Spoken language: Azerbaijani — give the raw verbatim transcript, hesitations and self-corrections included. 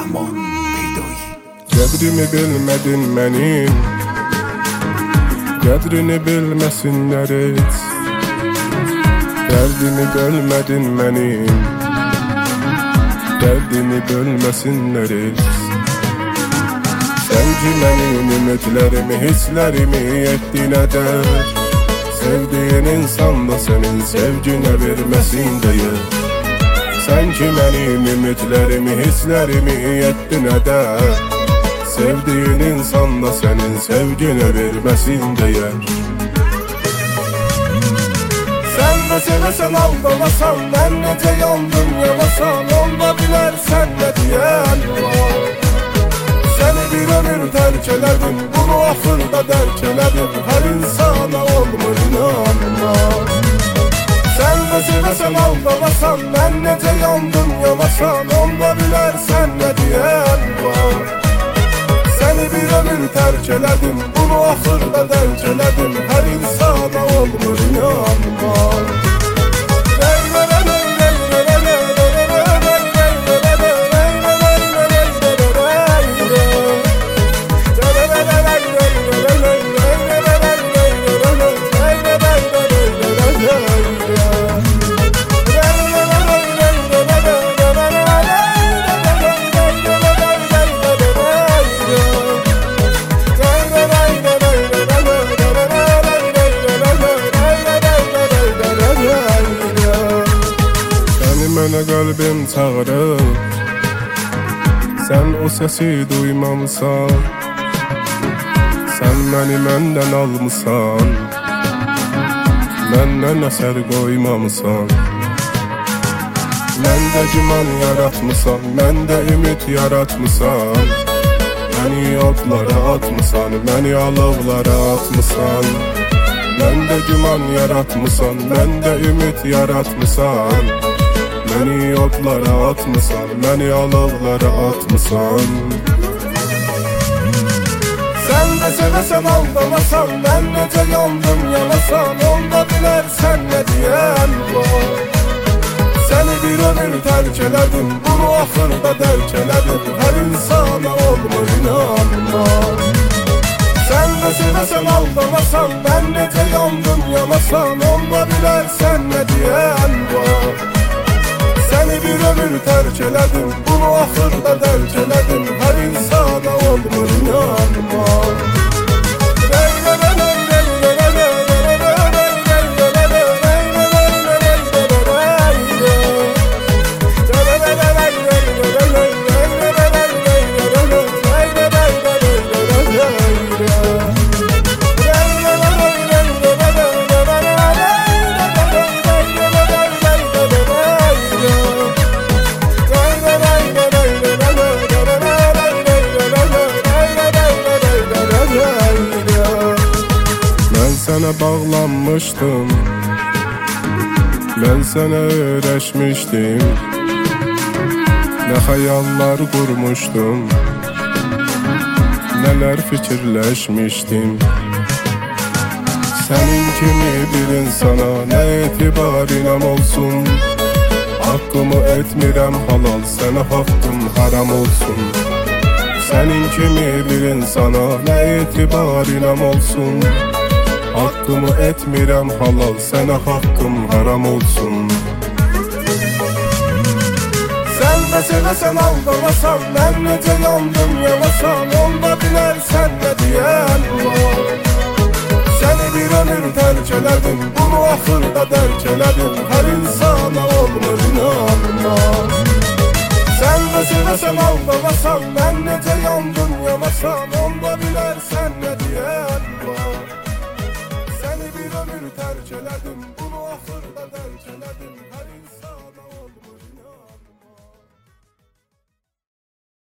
Rəhman Peydoyi. Qədrimi bilmədin mənim, qədrini bilməsinlər heç. Dərdimi bölmədin mənim, dərdimi bölməsinlər heç. Sən ki mənim ümidlərimi, hisslərimi etdin ədər. Sevdiyin insan da sənin sevginə verməsin deyə. Sən ki mənim ümidlərimi, hisslərimi etdin ədər. Sevdiyin insan da sənin sevginə verməsin deyə. Sən də sevəsən aldamasan, mən necə yandım yavasan. Onda bilərsən nə deyən var. Səni bir ömür tərk elədim, bunu axırda dərk elədim. Hər insana olmur inanmaq. Sən də sevəsən aldamasan, mən necə yandım yavasan. Onda bilərsən nə deyən var. Səni bir ömür tərk elədim, bunu axırda dərk elədim. Hər insana olmur inanmaq. Mənə qəlbim çağırır, sən o səsi duymamısan. Sən məni məndən almısan, məndən əsər qoymamısan. Məndə güman yaratmısan, məndə ümid yaratmısan. Məni odlara atmısan, məni alovlara atmısan. Məndə güman yaratmısan, məndə ümid yaratmısan. Məni odlara atmısan, məni alovlara atmısan. Sən də sevəsən aldamasan, mən necə yandım yanasan. Onda bilərsən nə deyən var. Səni bir ömür tərk elədim, bunu axırda dərk elədim. Hər insana olmur inanmaq. Sən də sevəsən aldamasan, mən necə yandım yanasan. Onda bilərsən nə deyən var. Səni bir ömür tərk elədim, bunu axırda dərk elədim. Hər insana olmur inanmaq. Sənə bağlanmışdım, mən sənə öyrəşmişdim. Nə xəyallar qurmuşdum, nələr fikirləşmişdim. Sənin kimi bir insana nə etibarım olsun. Haqqımı etmirəm halal, sənə haqqım haram olsun. Sənin kimi bir insana nə etibarım olsun. Haqqımı etmirəm halal, sənə haqqım haram olsun. Sən də sevəsən aldamasan, mən necə yandım yanasan. Onda bilərsən nə deyən var. Səni bir ömür tərk elədim, bunu axırda dərk elədim. Hər insana olmur inanmaq. Sən də sevəsən aldamasan, mən necə yandım yanasan. Onda bilərsən